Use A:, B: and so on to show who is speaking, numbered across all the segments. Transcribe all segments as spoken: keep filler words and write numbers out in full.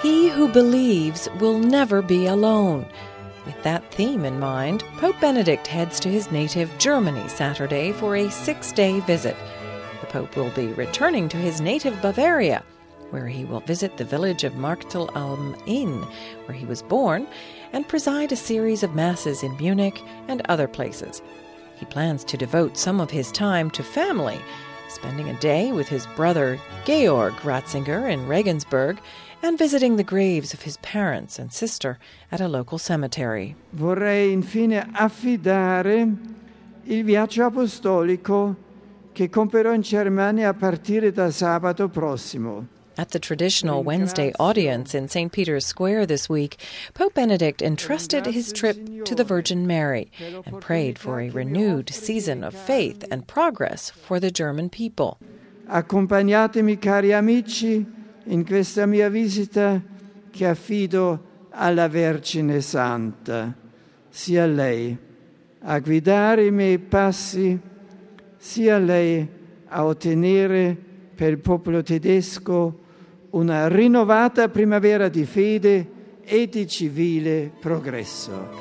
A: He who believes will never be alone. With that theme in mind, Pope Benedict heads to his native Germany Saturday for a six-day visit. The Pope will be returning to his native Bavaria, where he will visit the village of Marktel am Inn, where he was born, and preside a series of masses in Munich and other places. He plans to devote some of his time to family, spending a day with his brother Georg Ratzinger in Regensburg and visiting the graves of his parents and sister at a local cemetery.
B: Vorrei infine affidare il viaggio apostolico che compierò in Germania a partire da sabato prossimo.
A: At the traditional Wednesday audience in Saint Peter's Square this week, Pope Benedict entrusted his trip to the Virgin Mary and prayed for a renewed season of faith and progress for the German people.
B: Accompagnatemi, cari amici, in questa mia visita che affido alla Vergine Santa. Sia lei a guidare i miei passi, sia lei a ottenere per il popolo tedesco una rinnovata primavera di fede e di civile progresso.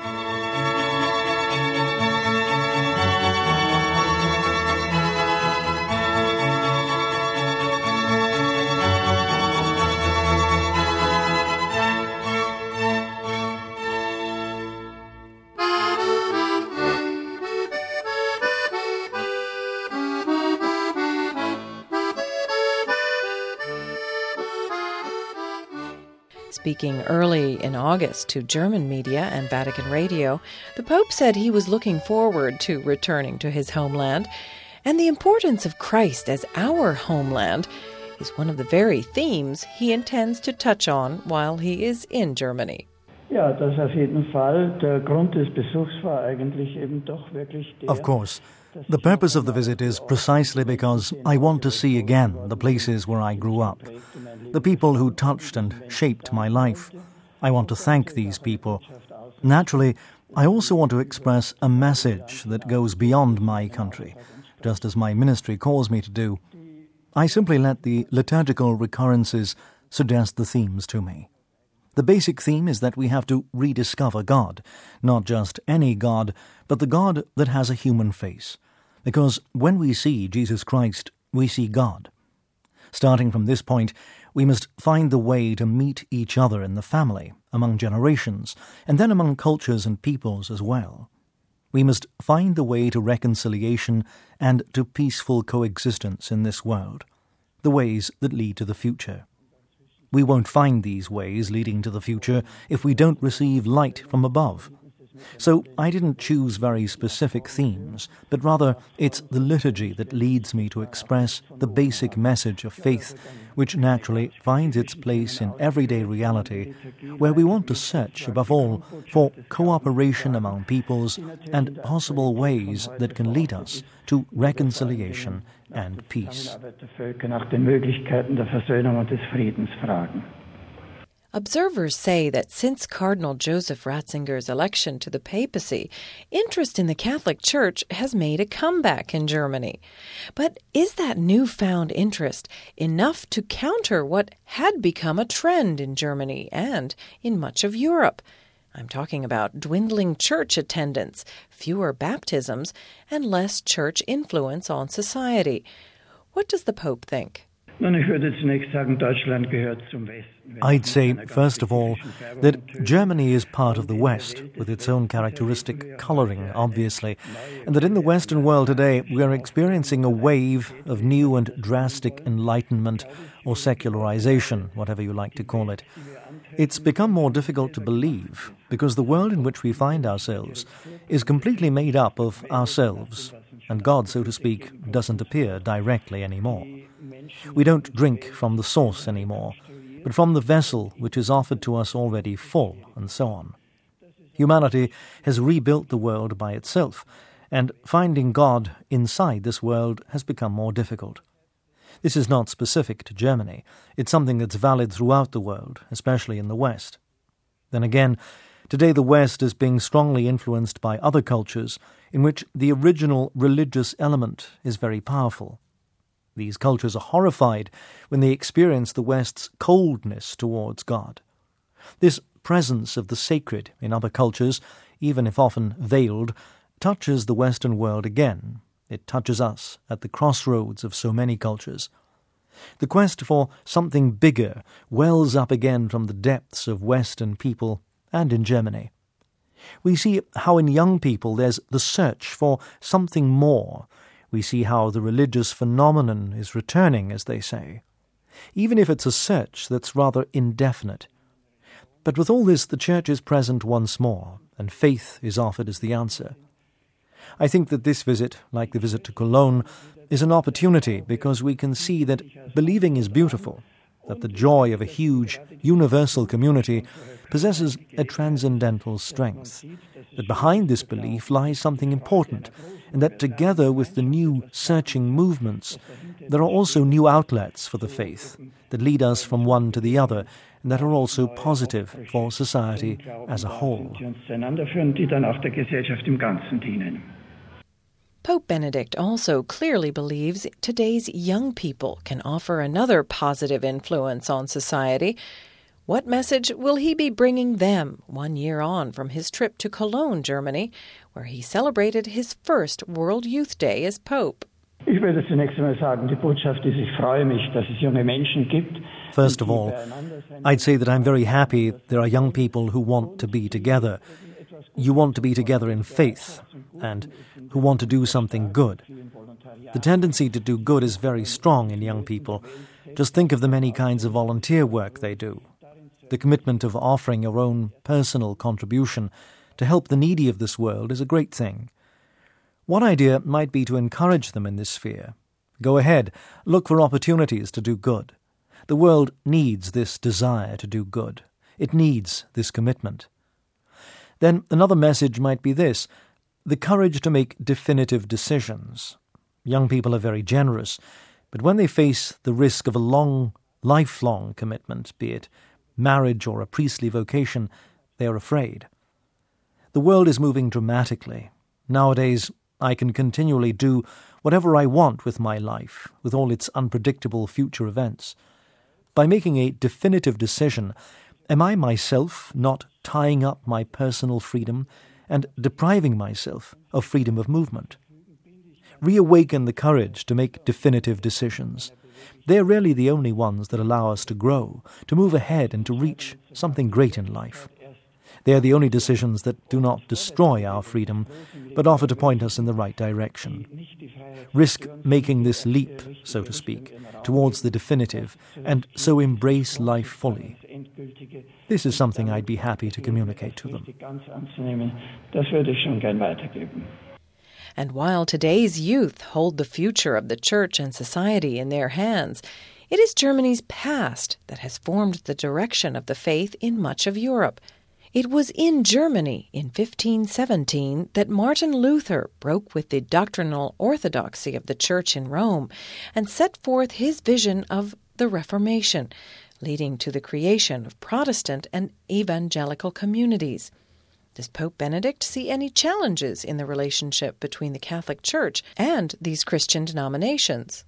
A: Speaking early in August to German media and Vatican Radio, the Pope said he was looking forward to returning to his homeland, and the importance of Christ as our homeland is one of the very themes he intends to touch on while he is in Germany.
C: Ja, das auf jeden Fall. Der Grund des Besuchs war eigentlich eben doch wirklich der.
D: Of course. The purpose of the visit is precisely because I want to see again the places where I grew up, the people who touched and shaped my life. I want to thank these people. Naturally, I also want to express a message that goes beyond my country, just as my ministry calls me to do. I simply let the liturgical recurrences suggest the themes to me. The basic theme is that we have to rediscover God, not just any God, but the God that has a human face. Because when we see Jesus Christ, we see God. Starting from this point, we must find the way to meet each other in the family, among generations, and then among cultures and peoples as well. We must find the way to reconciliation and to peaceful coexistence in this world, the ways that lead to the future. We won't find these ways leading to the future if we don't receive light from above. So I didn't choose very specific themes, but rather it's the liturgy that leads me to express the basic message of faith, which naturally finds its place in everyday reality, where we want to search, above all, for cooperation among peoples and possible ways that can lead us to reconciliation and peace.
A: Observers say that since Cardinal Joseph Ratzinger's election to the papacy, interest in the Catholic Church has made a comeback in Germany. But is that newfound interest enough to counter what had become a trend in Germany and in much of Europe? I'm talking about dwindling church attendance, fewer baptisms, and less church influence on society. What does the Pope think?
D: I'd say, first of all, that Germany is part of the West, with its own characteristic colouring, obviously, and that in the Western world today we are experiencing a wave of new and drastic enlightenment or secularization, whatever you like to call it. It's become more difficult to believe because the world in which we find ourselves is completely made up of ourselves, and God, so to speak, doesn't appear directly anymore. We don't drink from the source anymore, but from the vessel which is offered to us already full, and so on. Humanity has rebuilt the world by itself, and finding God inside this world has become more difficult. This is not specific to Germany. It's something that's valid throughout the world, especially in the West. Then again, today the West is being strongly influenced by other cultures in which the original religious element is very powerful. These cultures are horrified when they experience the West's coldness towards God. This presence of the sacred in other cultures, even if often veiled, touches the Western world again. It touches us at the crossroads of so many cultures. The quest for something bigger wells up again from the depths of Western people and in Germany. We see how in young people there's the search for something more. We see how the religious phenomenon is returning, as they say, even if it's a search that's rather indefinite. But with all this, the Church is present once more, and faith is offered as the answer. I think that this visit, like the visit to Cologne, is an opportunity because we can see that believing is beautiful, that the joy of a huge, universal community possesses a transcendental strength, that behind this belief lies something important, and that together with the new searching movements, there are also new outlets for the faith that lead us from one to the other, and that are also positive for society as a whole.
A: Pope Benedict also clearly believes today's young people can offer another positive influence on society. What message will he be bringing them one year on from his trip to Cologne, Germany, where he celebrated his first World Youth Day as Pope?
C: Ich würde zunächst einmal sagen, die Botschaft ist, ich freue mich, dass es junge Menschen gibt.
D: First of all, I'd say that I'm very happy there are young people who want to be together. You want to be together in faith, and who want to do something good. The tendency to do good is very strong in young people. Just think of the many kinds of volunteer work they do. The commitment of offering your own personal contribution to help the needy of this world is a great thing. One idea might be to encourage them in this sphere. Go ahead, look for opportunities to do good. The world needs this desire to do good. It needs this commitment. Then another message might be this: the courage to make definitive decisions. Young people are very generous, but when they face the risk of a long, lifelong commitment, be it marriage or a priestly vocation, they are afraid. The world is moving dramatically. Nowadays, I can continually do whatever I want with my life, with all its unpredictable future events. By making a definitive decision, am I myself not tying up my personal freedom and depriving myself of freedom of movement? Reawaken the courage to make definitive decisions. They're really the only ones that allow us to grow, to move ahead and to reach something great in life. They are the only decisions that do not destroy our freedom, but offer to point us in the right direction. Risk making this leap, so to speak, towards the definitive, and so embrace life fully. This is something I'd be happy to communicate to them.
A: And while today's youth hold the future of the Church and society in their hands, it is Germany's past that has formed the direction of the faith in much of Europe. It was in Germany in fifteen seventeen that Martin Luther broke with the doctrinal orthodoxy of the Church in Rome and set forth his vision of the Reformation, leading to the creation of Protestant and evangelical communities. Does Pope Benedict see any challenges in the relationship between the Catholic Church and these Christian denominations?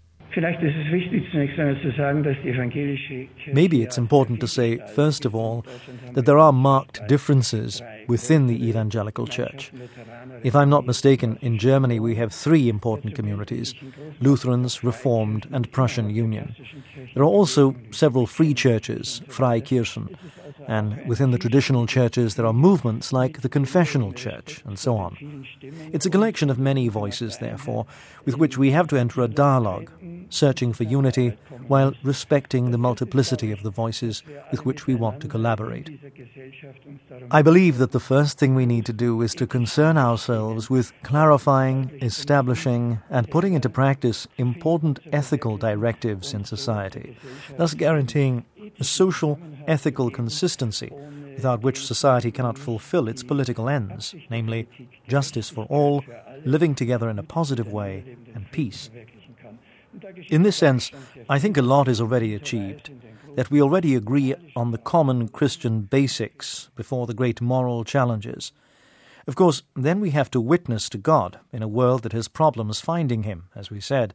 D: Maybe it's important to say, first of all, that there are marked differences within the evangelical church. If I'm not mistaken, in Germany we have three important communities: Lutherans, Reformed, and Prussian Union. There are also several free churches, Freikirchen, and within the traditional churches there are movements like the Confessional Church, and so on. It's a collection of many voices, therefore, with which we have to enter a dialogue, searching for unity while respecting the multiplicity of the voices with which we want to collaborate. I believe that the first thing we need to do is to concern ourselves with clarifying, establishing, and putting into practice important ethical directives in society, thus guaranteeing a social, ethical consistency without which society cannot fulfill its political ends, namely justice for all, living together in a positive way, and peace. In this sense, I think a lot is already achieved, that we already agree on the common Christian basics before the great moral challenges. Of course, then we have to witness to God in a world that has problems finding Him, as we said,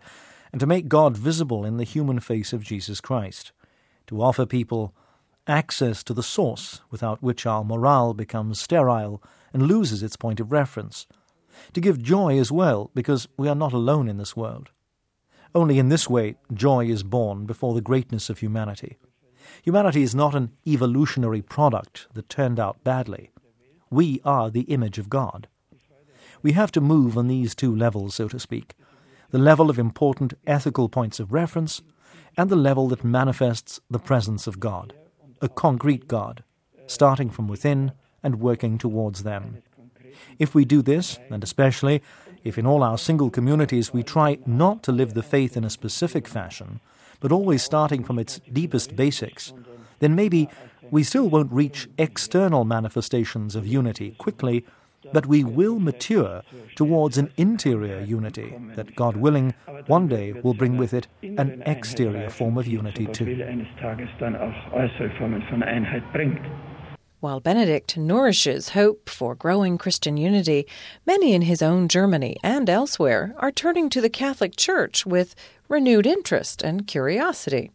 D: and to make God visible in the human face of Jesus Christ, to offer people access to the source without which our morale becomes sterile and loses its point of reference, to give joy as well, because we are not alone in this world. Only in this way joy is born before the greatness of humanity. Humanity is not an evolutionary product that turned out badly. We are the image of God. We have to move on these two levels, so to speak, the level of important ethical points of reference and the level that manifests the presence of God, a concrete God, starting from within and working towards them. If we do this, and especially if in all our single communities we try not to live the faith in a specific fashion, but always starting from its deepest basics, then maybe we still won't reach external manifestations of unity quickly, but we will mature towards an interior unity that, God willing, one day will bring with it an exterior form of unity too.
A: While Benedict nourishes hope for growing Christian unity, many in his own Germany and elsewhere are turning to the Catholic Church with renewed interest and curiosity.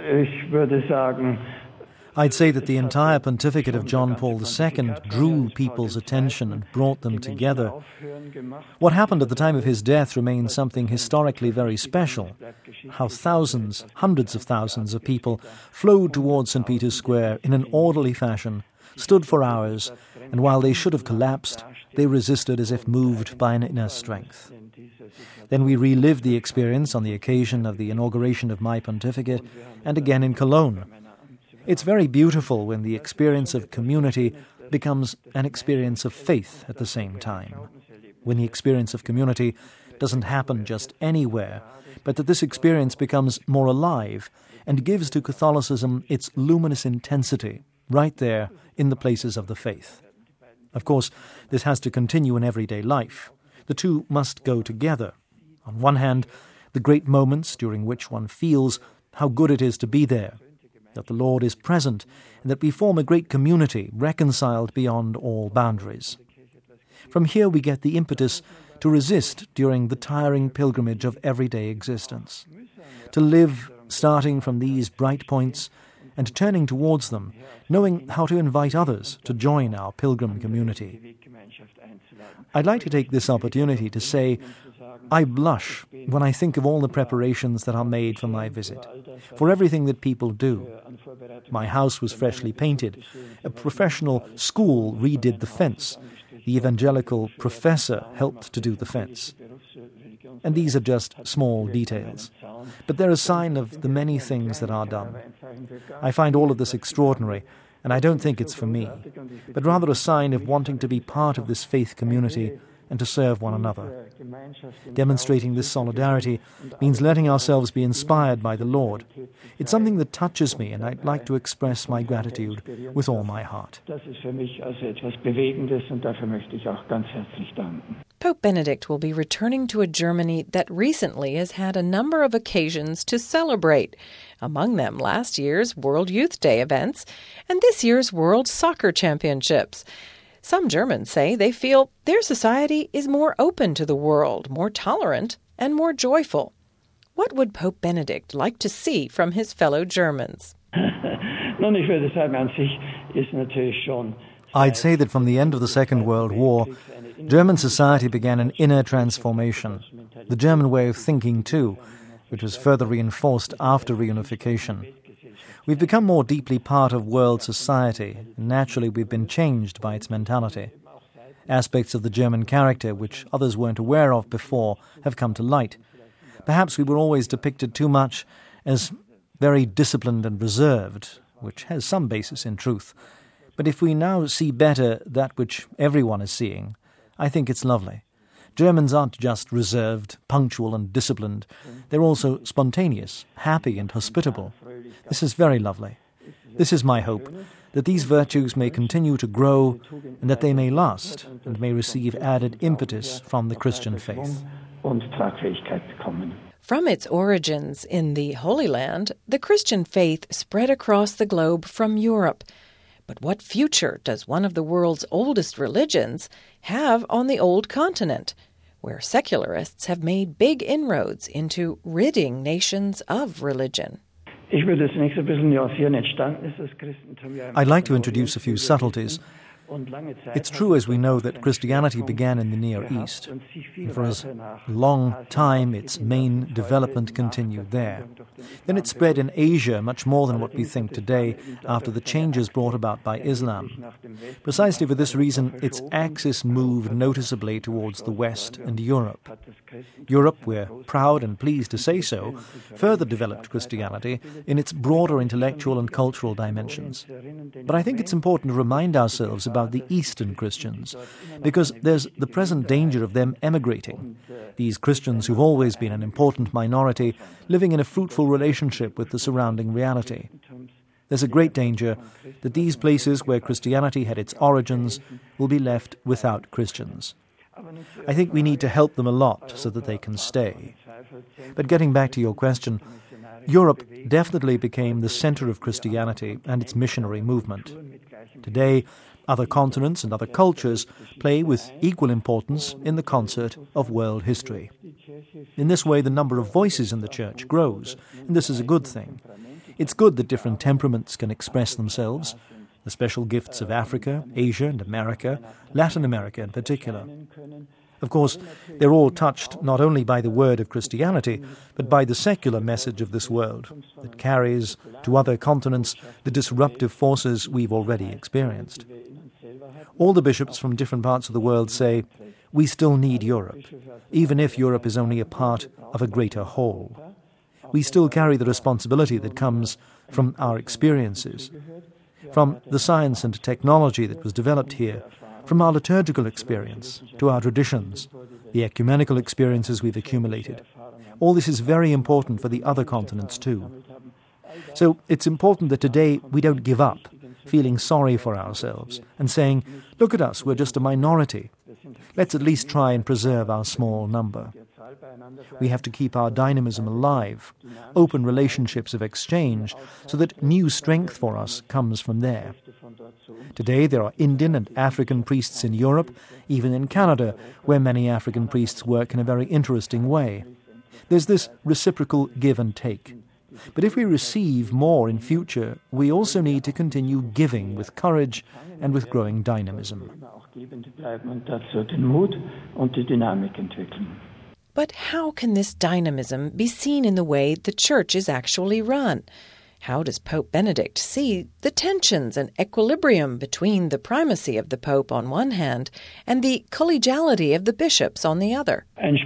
D: I'd say that the entire pontificate of John Paul the Second drew people's attention and brought them together. What happened at the time of his death remains something historically very special. How thousands, hundreds of thousands of people flowed towards Saint Peter's Square in an orderly fashion, stood for hours, and while they should have collapsed, they resisted as if moved by an inner strength. Then we relived the experience on the occasion of the inauguration of my pontificate, and again in Cologne. It's very beautiful when the experience of community becomes an experience of faith at the same time. When the experience of community doesn't happen just anywhere, but that this experience becomes more alive and gives to Catholicism its luminous intensity, right there in the places of the faith. Of course, this has to continue in everyday life. The two must go together. On one hand, the great moments during which one feels how good it is to be there, that the Lord is present, and that we form a great community reconciled beyond all boundaries. From here we get the impetus to resist during the tiring pilgrimage of everyday existence, to live starting from these bright points and turning towards them, knowing how to invite others to join our pilgrim community. I'd like to take this opportunity to say I blush when I think of all the preparations that are made for my visit, for everything that people do. My house was freshly painted. A professional school redid the fence. The evangelical professor helped to do the fence. And these are just small details. But they're a sign of the many things that are done. I find all of this extraordinary, and I don't think it's for me, but rather a sign of wanting to be part of this faith community and to serve one another. Demonstrating this solidarity means letting ourselves be inspired by the Lord. It's something that touches me, and I'd like to express my gratitude with all my heart.
A: Pope Benedict will be returning to a Germany that recently has had a number of occasions to celebrate, among them last year's World Youth Day events and this year's World Soccer Championships. Some Germans say they feel their society is more open to the world, more tolerant, and more joyful. What would Pope Benedict like to see from his fellow Germans?
D: I'd say that from the end of the Second World War, German society began an inner transformation. The German way of thinking, too, which was further reinforced after reunification. We've become more deeply part of world society, and naturally we've been changed by its mentality. Aspects of the German character which others weren't aware of before have come to light. Perhaps we were always depicted too much as very disciplined and reserved, which has some basis in truth. But if we now see better that which everyone is seeing, I think it's lovely. Germans aren't just reserved, punctual and disciplined. They're also spontaneous, happy and hospitable. This is very lovely. This is my hope, that these virtues may continue to grow and that they may last and may receive added impetus from the Christian faith.
A: From its origins in the Holy Land, the Christian faith spread across the globe from Europe. But what future does one of the world's oldest religions have on the old continent? where secularists have made big inroads into ridding nations of religion.
D: I'd like to introduce a few subtleties. It's true, as we know, that Christianity began in the Near East, and for a long time its main development continued there. Then it spread in Asia much more than what we think today after the changes brought about by Islam. Precisely for this reason, its axis moved noticeably towards the West and Europe. Europe, we're proud and pleased to say so, further developed Christianity in its broader intellectual and cultural dimensions. But I think it's important to remind ourselves about the Eastern Christians, because there's the present danger of them emigrating. These Christians who've always been an important minority, living in a fruitful relationship with the surrounding reality. There's a great danger that these places where Christianity had its origins will be left without Christians. I think we need to help them a lot so that they can stay. But getting back to your question, Europe definitely became the center of Christianity and its missionary movement. Today, other continents and other cultures play with equal importance in the concert of world history. In this way, the number of voices in the Church grows, and this is a good thing. It's good that different temperaments can express themselves, the special gifts of Africa, Asia and America, Latin America in particular. Of course, they're all touched not only by the word of Christianity, but by the secular message of this world that carries to other continents the disruptive forces we've already experienced. All the bishops from different parts of the world say, we still need Europe, even if Europe is only a part of a greater whole. We still carry the responsibility that comes from our experiences, from the science and technology that was developed here, from our liturgical experience to our traditions, the ecumenical experiences we've accumulated. All this is very important for the other continents too. So it's important that today we don't give up, feeling sorry for ourselves and saying, look at us, we're just a minority. Let's at least try and preserve our small number. We have to keep our dynamism alive, open relationships of exchange, so that new strength for us comes from there. Today there are Indian and African priests in Europe, even in Canada, where many African priests work in a very interesting way. There's this reciprocal give and take. But if we receive more in future, we also need to continue giving with courage and with growing dynamism.
A: But how can this dynamism be seen in the way the Church is actually run? How does Pope Benedict see the tensions and equilibrium between the primacy of the Pope on one hand and the collegiality of the bishops on the other?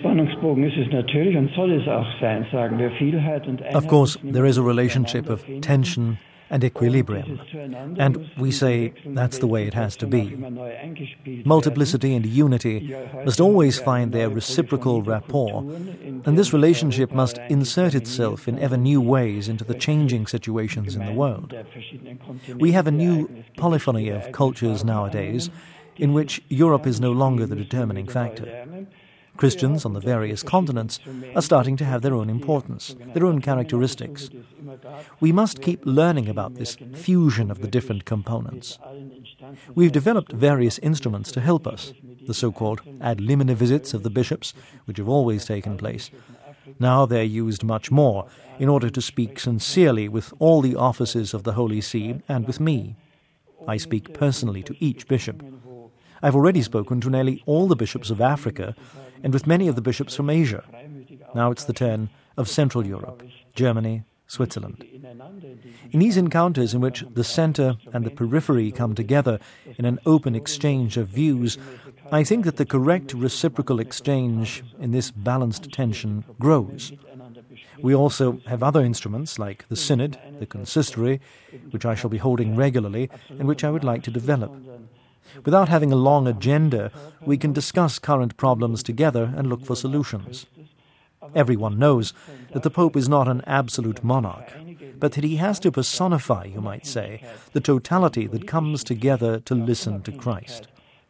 D: Of course, there is a relationship of tension and equilibrium, and we say that's the way it has to be. Multiplicity and unity must always find their reciprocal rapport, and this relationship must insert itself in ever new ways into the changing situations in the world. We have a new polyphony of cultures nowadays, in which Europe is no longer the determining factor. Christians on the various continents are starting to have their own importance, their own characteristics. We must keep learning about this fusion of the different components. We've developed various instruments to help us, the so-called ad limina visits of the bishops, which have always taken place. Now they're used much more in order to speak sincerely with all the offices of the Holy See and with me. I speak personally to each bishop. I've already spoken to nearly all the bishops of Africa and with many of the bishops from Asia. Now it's the turn of Central Europe, Germany, Switzerland. In these encounters in which the center and the periphery come together in an open exchange of views, I think that the correct reciprocal exchange in this balanced tension grows. We also have other instruments like the Synod, the Consistory, which I shall be holding regularly and which I would like to develop. Without having a long agenda, we can discuss current problems together and look for solutions. Everyone knows that the Pope is not an absolute monarch, but that he has to personify, you might say, the totality that comes together to listen to Christ.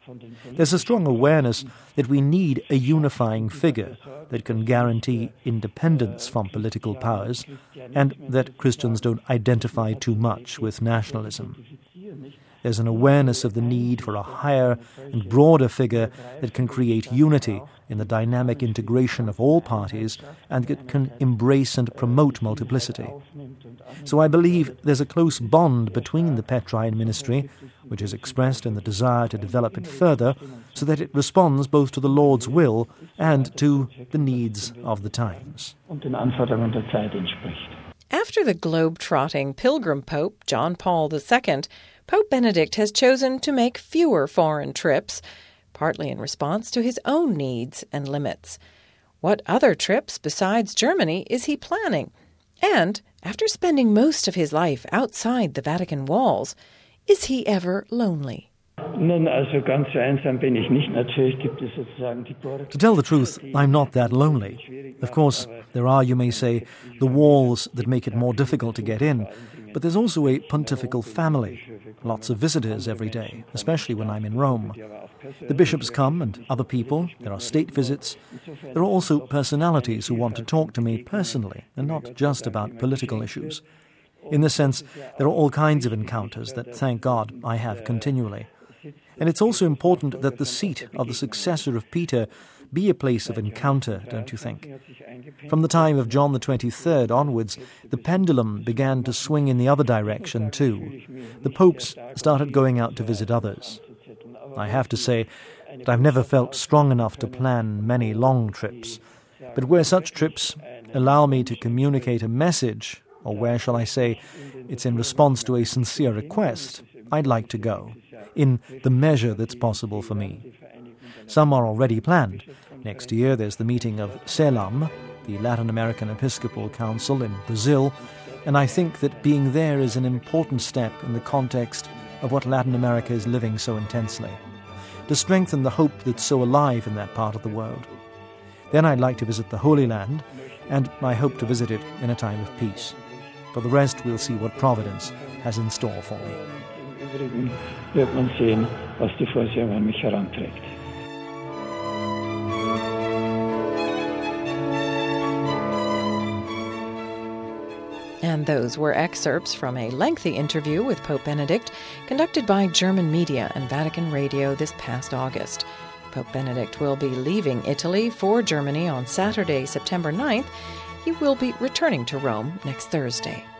D: There's a strong awareness that we need a unifying figure that can guarantee independence from political powers, and that Christians don't identify too much with nationalism. There's an awareness of the need for a higher and broader figure that can create unity in the dynamic integration of all parties and that can embrace and promote multiplicity. So I believe there's a close bond between the Petrine ministry, which is expressed in the desire to develop it further, so that it responds both to the Lord's will and to the needs of the times.
A: After the globe-trotting pilgrim Pope John Paul the Second, Pope Benedict has chosen to make fewer foreign trips, partly in response to his own needs and limits. What other trips besides Germany is he planning? And, after spending most of his life outside the Vatican walls, is he ever lonely?
D: To tell the truth, I'm not that lonely. Of course, there are, you may say, the walls that make it more difficult to get in, but there's also a pontifical family, lots of visitors every day, especially when I'm in Rome. The bishops come and other people, there are state visits. There are also personalities who want to talk to me personally and not just about political issues. In this sense, there are all kinds of encounters that, thank God, I have continually. And it's also important that the seat of the successor of Peter be a place of encounter, don't you think? From the time of John the twenty-third onwards, the pendulum began to swing in the other direction too. The popes started going out to visit others. I have to say that I've never felt strong enough to plan many long trips, but where such trips allow me to communicate a message, or where shall I say, it's in response to a sincere request, I'd like to go, in the measure that's possible for me. Some are already planned. Next year there's the meeting of CELAM, the Latin American Episcopal Council in Brazil, and I think that being there is an important step in the context of what Latin America is living so intensely, to strengthen the hope that's so alive in that part of the world. Then I'd like to visit the Holy Land, and I hope to visit it in a time of peace. For the rest, we'll see what Providence has in store for me.
C: Übrigen wird man sehen, was die Vorsehung an mich heranträgt.
A: And those were excerpts from a lengthy interview with Pope Benedict conducted by German media and Vatican Radio this past August. Pope Benedict will be leaving Italy for Germany on Saturday, September ninth. He will be returning to Rome next Thursday.